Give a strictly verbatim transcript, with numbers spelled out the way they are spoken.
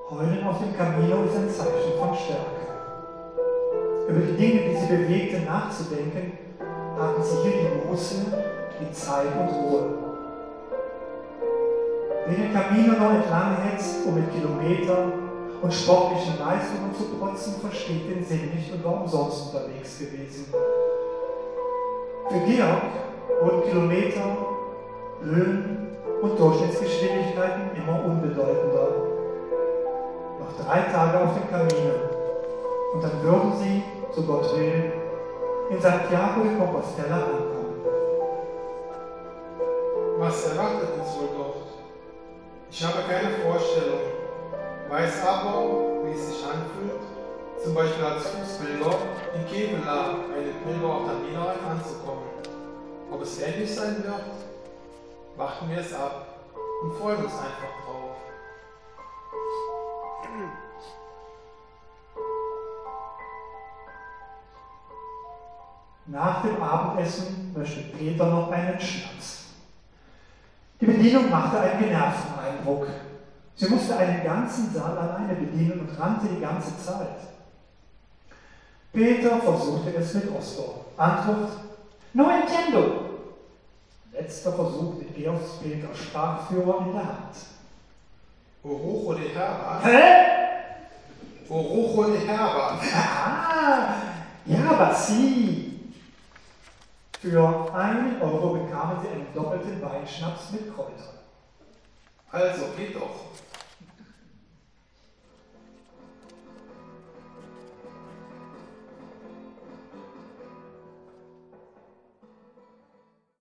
Heulen auf dem Camino ist ein Zeichen von Stärke. Über die Dinge, die sie bewegte, nachzudenken, hatten sie hier die Muße, die Zeit und Ruhe. Wer den Camino noch entlang hetzt, um mit Kilometern und sportlichen Leistungen zu protzen, versteht den Sinn nicht und war umsonst unterwegs gewesen. Für Georg wurden Kilometer, Höhen und Durchschnittsgeschwindigkeiten immer unbedeutender. Noch drei Tage auf dem Camino und dann würden sie, so Gott will, in Santiago de Compostela ankommen. Was erwartet uns wohl dort? Ich habe keine Vorstellung, weiß aber, wie es sich anfühlt, zum Beispiel als Fußpilger in Kevela, eine Pilger auf der Wienerin, anzukommen. Ob es ähnlich sein wird? Warten wir es ab und freuen uns einfach drauf. Nach dem Abendessen möchte Peter noch einen Schnaps. Die Bedienung machte einen genervten Eindruck. Sie musste einen ganzen Saal alleine bedienen und rannte die ganze Zeit. Peter versuchte es mit Osborne. Antwort: No entiendo. Letzter Versuch mit Georgs Peter Sprachführer in der Hand. Orujo de Herba. Hä? Orujo de Herba. Ah, ja, aber sie. Für einen Euro bekamen sie einen doppelten Weinschnaps mit Kräutern. Also, geht doch.